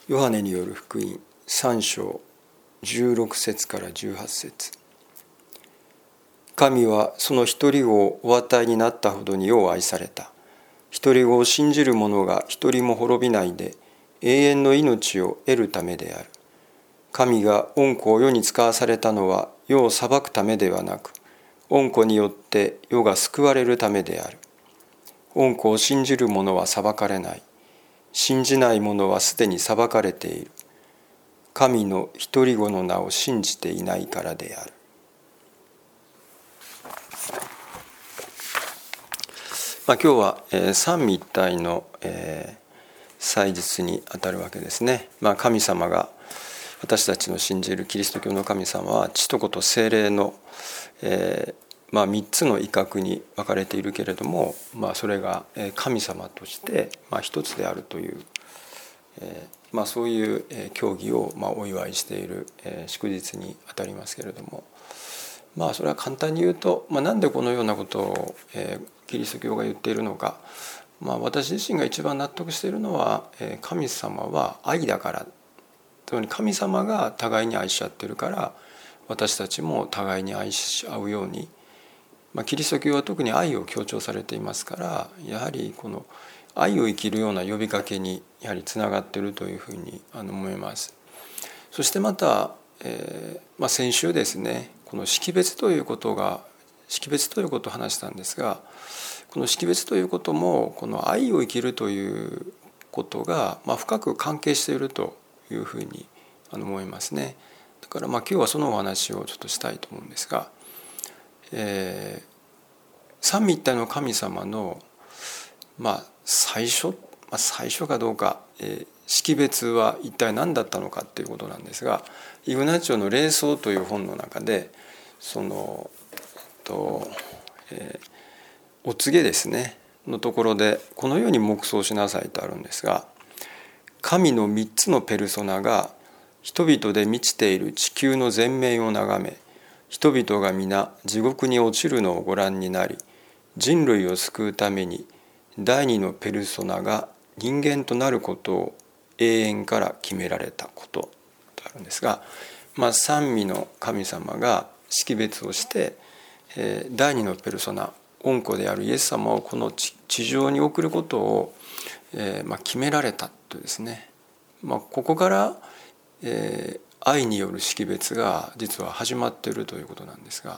ヨハネによる福音3章16節から18節。神はその一人子をお与えになったほどによう愛された。一人子を信じる者が一人も滅びないで永遠の命を得るためである。神が御子を世に使わされたのは世を裁くためではなく、御子によって世が救われるためである。御子を信じる者は裁かれない。信じない者はすでに裁かれている。神の一人子の名を信じていないからである。今日は三位一体の祭日にあたるわけですね。神様が、私たちの信じるキリスト教の神様は父と子と聖霊の3つの威嚇に分かれているけれども、それが神様として一つであるという、そういう教義をお祝いしている祝日にあたりますけれども、それは簡単に言うと、なんでこのようなことをキリスト教が言っているのか、私自身が一番納得しているのは、神様は愛だから、つまり神様が互いに愛し合っているから私たちも互いに愛し合うように、キリスト教は特に愛を強調されていますから、やはりこの愛を生きるような呼びかけにやはりつながっているというふうに思います。そしてまた、先週ですね、この識別ということを話したんですが、この識別ということもこの愛を生きるということが深く関係しているというふうに思いますね。だから今日はそのお話をちょっとしたいと思うんですが、三位一体の神様の最初かどうか、識別は一体何だったのかということなんですが、イグナチオの霊草という本の中でお告げですねのところでこのように黙想しなさいとあるんですが、神の3つのペルソナが人々で満ちている地球の全面を眺め、人々が皆地獄に落ちるのをご覧になり、人類を救うために第二のペルソナが人間となることを永遠から決められたこととあるんですが、三位の神様が識別をして、第二のペルソナ、御子であるイエス様をこの地上に送ることを決められたとですね、ここから愛による識別が実は始まっているということなんですが、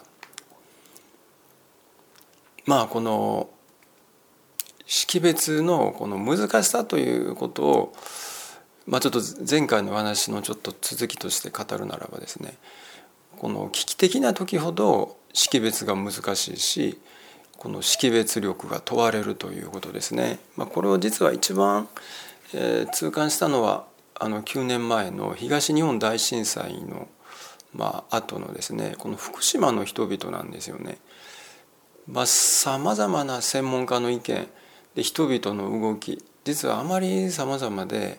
この識別のこの難しさということを、ちょっと前回のお話のちょっと続きとして語るならばですね、この危機的な時ほど識別が難しいし、この識別力が問われるということですね。これを実は一番痛感したのは9年前の東日本大震災の後のですね、この福島の人々なんですよね。さまざまな専門家の意見で人々の動き、実はあまりさまざまで、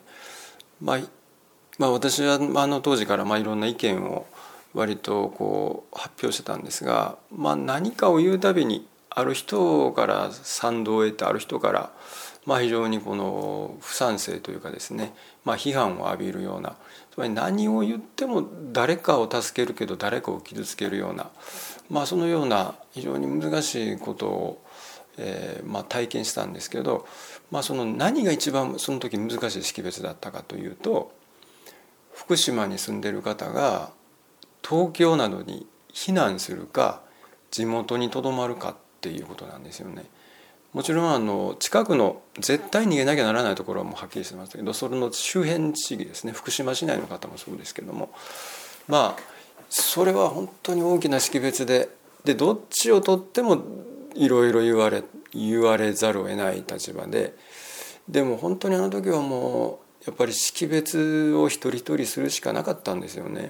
私は当時からいろんな意見を割と発表してたんですが、何かを言うたびにある人から賛同を得て、ある人から非常にこの不賛成というかですね、批判を浴びるような、つまり何を言っても誰かを助けるけど誰かを傷つけるような、そのような非常に難しいことを、体験したんですけど、その何が一番その時難しい識別だったかというと、福島に住んでいる方が東京などに避難するか地元にとどまるかっていうことなんですよね。もちろん近くの絶対逃げなきゃならないところはもうはっきりしてますけど、それの周辺地域ですね、福島市内の方もそうですけども、それは本当に大きな識別でどっちをとってもいろいろ言われざるを得ない立場でも本当に時はもうやっぱり識別を一人一人するしかなかったんですよね。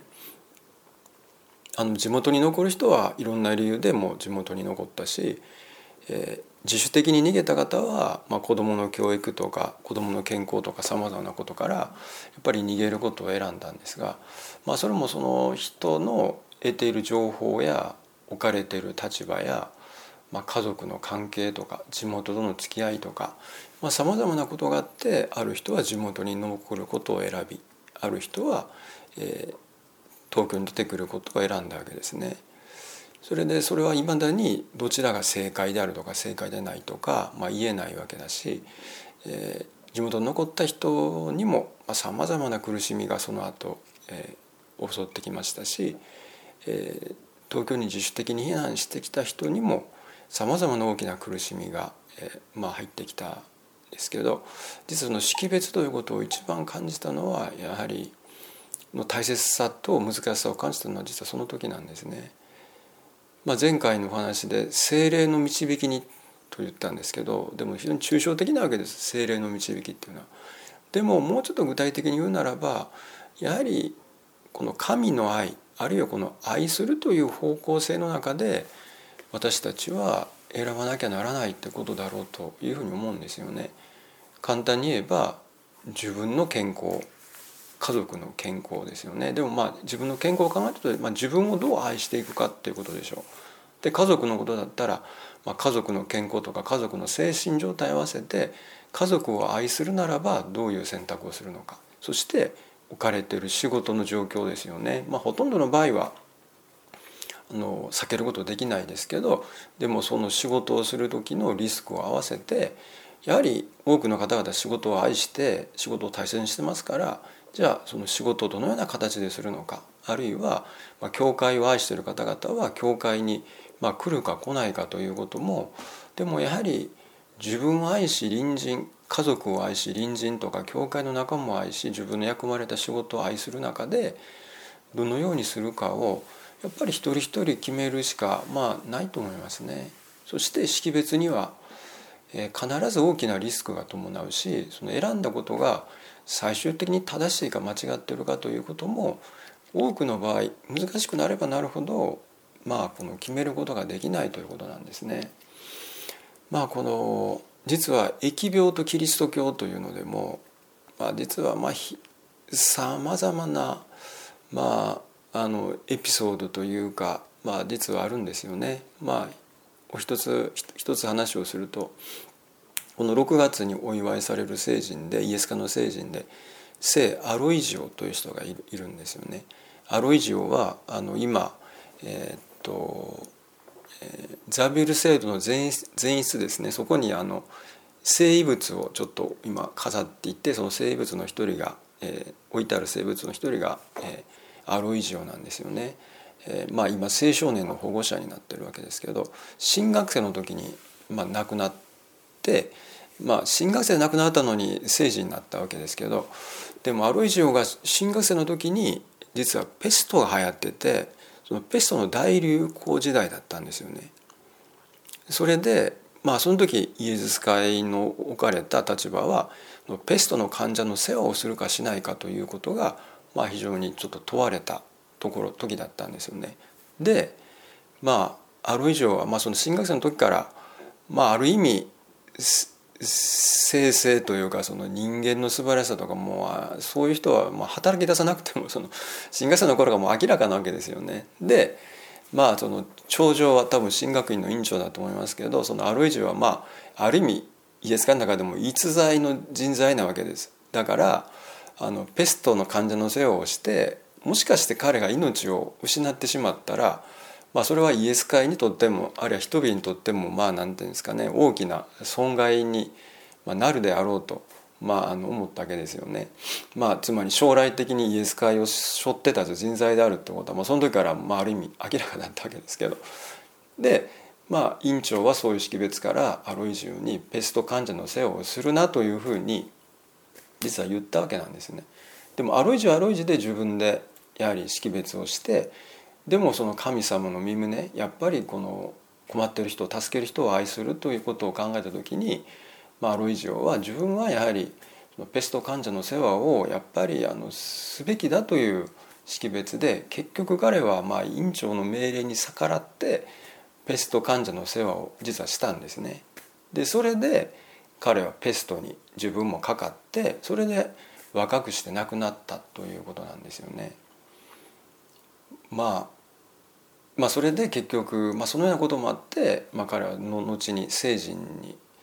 地元に残る人はいろんな理由でもう地元に残ったし、自主的に逃げた方は、子どもの教育とか子どもの健康とかさまざまなことからやっぱり逃げることを選んだんですが、それもその人の得ている情報や置かれている立場や、家族の関係とか地元との付き合いとか、 さまざまなことがあって、ある人は地元に残ることを選び、ある人は、東京に出てくることを選んだわけですね。それはいまだにどちらが正解であるとか正解でないとか、言えないわけだし、地元に残った人にもさまざまな苦しみがその後、襲ってきましたし、東京に自主的に避難してきた人にもさまざまな大きな苦しみが、入ってきたんですけど、実はその識別ということを一番感じたのはやはりの大切さと難しさを感じたのは実はその時なんですね。前回のお話で聖霊の導きにと言ったんですけど、でも非常に抽象的なわけです、聖霊の導きっていうのは。でももうちょっと具体的に言うならば、やはりこの神の愛、あるいはこの愛するという方向性の中で私たちは選ばなきゃならないってことだろうというふうに思うんですよね。簡単に言えば自分の健康、家族の健康ですよね。でも自分の健康を考えると、自分をどう愛していくかっていうことでしょう。で家族のことだったら、家族の健康とか家族の精神状態を合わせて、家族を愛するならばどういう選択をするのか、そして置かれている仕事の状況ですよね。ほとんどの場合は避けることできないですけど、でもその仕事をする時のリスクを合わせて、やはり多くの方々仕事を愛して仕事を大切にしてますから、じゃあその仕事をどのような形でするのか、あるいは教会を愛している方々は教会に来るか来ないかということも、でもやはり自分を愛し隣人、家族を愛し隣人とか教会の仲間を愛し、自分の役まれた仕事を愛する中でどのようにするかをやっぱり一人一人決めるしかないと思いますね。そして識別には必ず大きなリスクが伴うし、その選んだことが最終的に正しいか間違っているかということも多くの場合難しくなればなるほどこの決めることができないということなんですね。この実は疫病とキリスト教というのでも、実はさまざまなエピソードというか、実はあるんですよね。一つ話をすると、この6月にお祝いされる聖人で、イエス化の聖人で聖アロイジオという人がいるんですよね。アロイジオは今ザビエル聖堂の前室ですね、そこに聖遺物をちょっと今飾っていて、その聖遺物の一人が、置いてある聖物の一人が、アロイジオなんですよね。今青少年の保護者になってるわけですけど、新学生の時に亡くなって、新学生で亡くなったのに聖人になったわけですけど、でもアロイジオが新学生の時に実はペストが流行ってて、そのペストの大流行時代だったんですよね。それでその時イエズス会の置かれた立場は、ペストの患者の世話をするかしないかということが非常にちょっと問われた時だったんですよね。でアロイジオはその新学生の時からある意味生成というか、その人間の素晴らしさとかそういう人は働き出さなくてもその新学生の頃がもう明らかなわけですよね。でその長女は多分神学院の院長だと思いますけど、そのアロイジオはある意味イエス会の中でも逸材の人材なわけです。だからペストの患者の世話をして、もしかして彼が命を失ってしまったら、それはイエス会にとっても、あるいは人々にとっても何ていうんですかね、大きな損害になるであろうと思ったわけですよね。つまり将来的にイエス会を背負ってた人材であるってことは、その時からある意味明らかだったわけですけど、で院長はそういう識別からアロイジオにペスト患者の世話をするなというふうに実は言ったわけなんですね。でもアロイジオはアロイジで自分でやはり識別をして、でもその神様の身旨、やっぱりこの困っている人を助ける人を愛するということを考えた時に、アロイジオは自分はやはりペスト患者の世話をやっぱりすべきだという識別で、結局彼は院長の命令に逆らってペスト患者の世話を実はしたんですね。でそれで彼はペストに自分もかかって、それで若くして亡くなったということなんですよね。それで結局、そのようなこともあって、彼は後に聖人に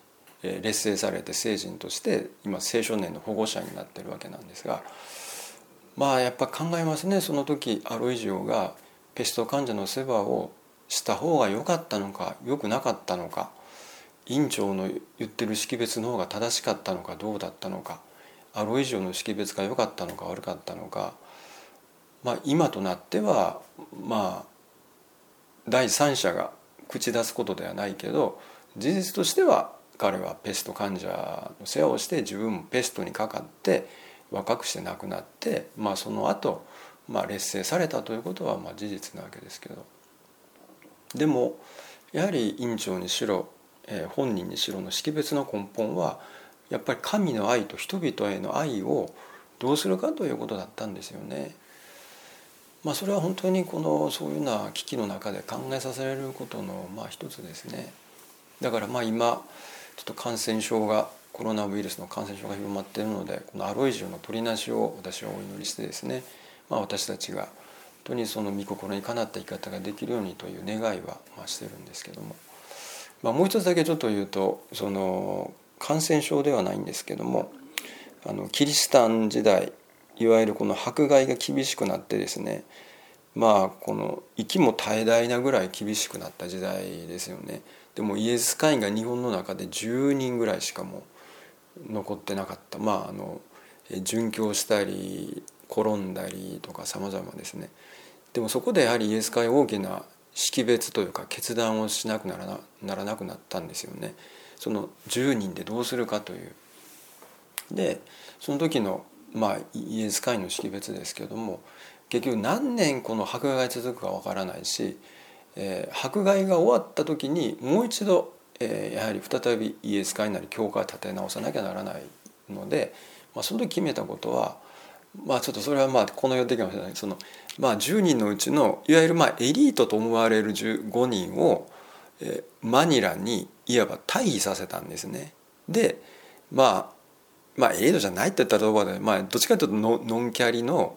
劣勢されて成人として今青少年の保護者になってるわけなんですが、まあやっぱ考えますね。その時アロイジオがペスト患者の世話をした方が良かったのか良くなかったのか、院長の言ってる識別の方が正しかったのかどうだったのか、アロイジオの識別が良かったのか悪かったのか、まあ今となってはまあ第三者が口出すことではないけど、事実としては彼はペスト患者の世話をして自分もペストにかかって若くして亡くなって、まあその後、劣勢されたということは事実なわけですけど、でもやはり院長にしろ本人にしろの識別の根本はやっぱり神の愛と人々への愛をどうするかということだったんですよね。それは本当にそういうような危機の中で考えさせられることの一つですね。だから今ちょっと感染症がコロナウイルスの感染症が広まっているので、このアロイジオの取りなしを私はお祈りしてですね、私たちが本当にその御心にかなった生き方ができるようにという願いはしてるんですけども、もう一つだけちょっと言うと、その感染症ではないんですけども、キリシタン時代いわゆるこの迫害が厳しくなってですね、この息も絶え絶えなぐらい厳しくなった時代ですよね。でもイエス会員が日本の中で10人ぐらいしかも残ってなかった。殉教したり転んだりとか様々ですね。でもそこでやはりイエス会大きな識別というか決断をしなくならなくなったんですよね。その10人でどうするかという。でその時のイエス会員の識別ですけれども、結局何年この迫害が続くかわからないし、迫害が終わった時にもう一度、やはり再びイエス会なり教会を立て直さなきゃならないので、その時決めたことはちょっとそれはこの世的かもしれない。その10人のうちのいわゆるエリートと思われる15人を、マニラにいわば退避させたんですね。でエリートじゃないって言ったらどうかで、どっちかというとノンキャリの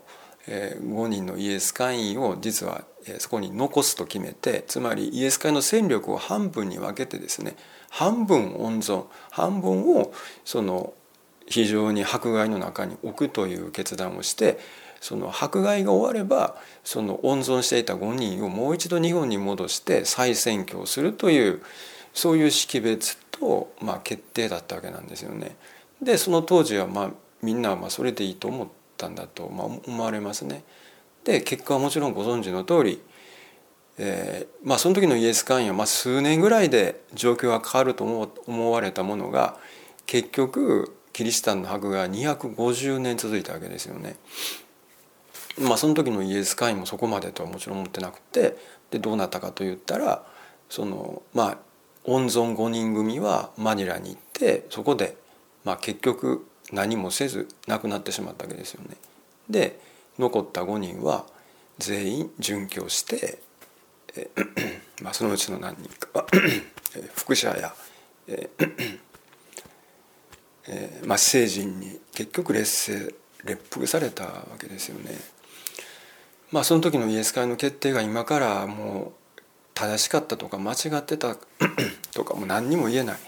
5人のイエス会員を実はそこに残すと決めて、つまりイエス会の戦力を半分に分けてですね、半分温存、半分をその非常に迫害の中に置くという決断をして、その迫害が終わればその温存していた5人をもう一度日本に戻して再選挙をするという、そういう識別と決定だったわけなんですよね。でその当時はみんなはそれでいいと思ったんだと思われますね。で結果はもちろんご存知の通り、その時のイエス会員は数年ぐらいで状況が変わると思われたものが、結局キリシタンの迫害は250年続いたわけですよね。その時のイエス会員もそこまでとはもちろん思ってなくて、でどうなったかといったら、その温存5人組はマニラに行って、そこで結局何もせず亡くなってしまったわけですよね。で残った5人は全員殉教して、そのうちの何人かは副社や、聖人に結局列服されたわけですよね。その時のイエス会の決定が今からもう正しかったとか間違ってたとかも何にも言えない。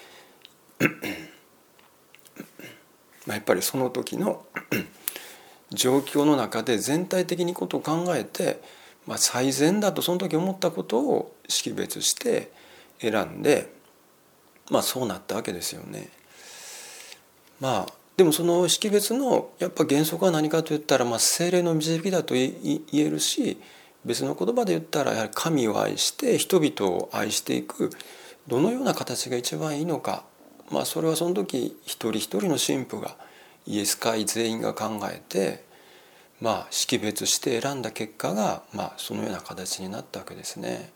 やっぱりその時の状況の中で全体的にことを考えて、最善だとその時思ったことを識別して選んで、そうなったわけですよね。でもその識別のやっぱ原則は何かといったら、聖霊の導きだと言えるし、別の言葉で言ったらやはり神を愛して人々を愛していく、どのような形が一番いいのか、それはその時一人一人の神父がイエス会全員が考えて、識別して選んだ結果が、そのような形になったわけですね。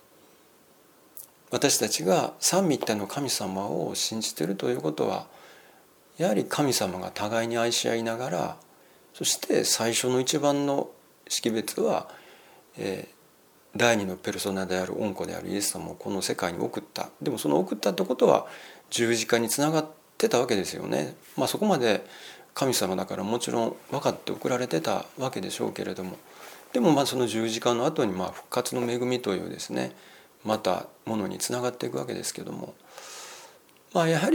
私たちが三位一体の神様を信じているということは、やはり神様が互いに愛し合いながら、そして最初の一番の識別は、第二のペルソナである御子であるイエス様をこの世界に送った。でもその送ったってことは十字架につながってたわけですよね。そこまで神様だからもちろん分かって送られてたわけでしょうけれども、でもその十字架の後に復活の恵みというですね、またものにつながっていくわけですけども、やはり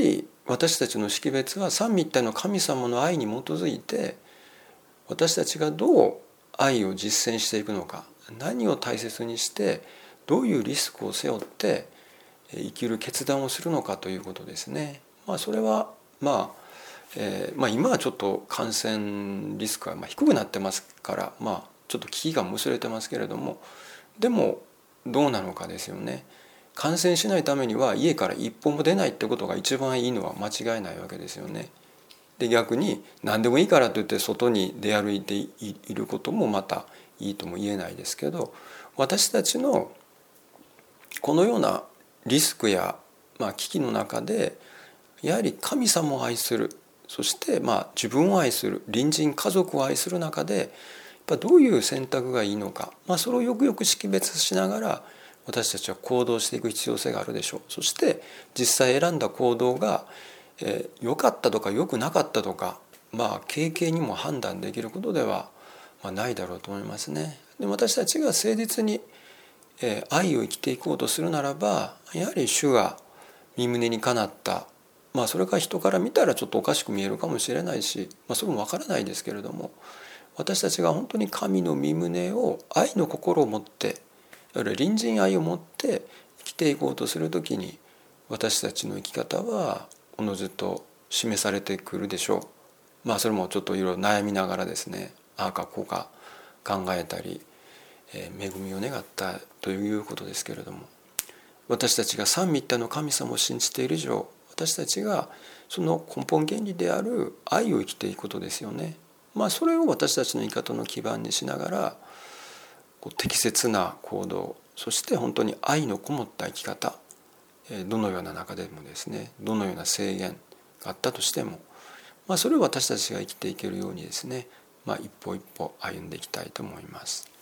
私たちの識別は三位一体の神様の愛に基づいて、私たちがどう愛を実践していくのか、何を大切にしてどういうリスクを背負って生きる決断をするのかということですね。それは今はちょっと感染リスクは低くなってますから、ちょっと危機が薄れてますけれども、でもどうなのかですよね。感染しないためには家から一歩も出ないってことが一番いいのは間違いないわけですよね。で逆に何でもいいからといって外に出歩いていることもまたいいとも言えないですけど、私たちのこのようなリスクや危機の中でやはり神様を愛する、そして自分を愛する、隣人家族を愛する中でやっぱどういう選択がいいのか、それをよくよく識別しながら私たちは行動していく必要性があるでしょう。そして実際選んだ行動が良かったとか良くなかったとか、軽々にも判断できることではないだろうと思いますね。で私たちが誠実に愛を生きていこうとするならば、やはり主が御胸にかなった、それが人から見たらちょっとおかしく見えるかもしれないし、それもわからないですけれども、私たちが本当に神の御胸を愛の心を持って、いわゆる隣人愛を持って生きていこうとするときに、私たちの生き方はおのずと示されてくるでしょう。それもちょっといろいろ悩みながらですね、ああかこうか考えたり、恵みを願ったということですけれども、私たちが三位一体の神様を信じている以上、私たちがその根本原理である愛を生きていくことですよね。それを私たちの生き方の基盤にしながら適切な行動、そして本当に愛のこもった生き方、どのような中でもですね、どのような制限があったとしても、それを私たちが生きていけるようにですね、一歩一歩歩んでいきたいと思います。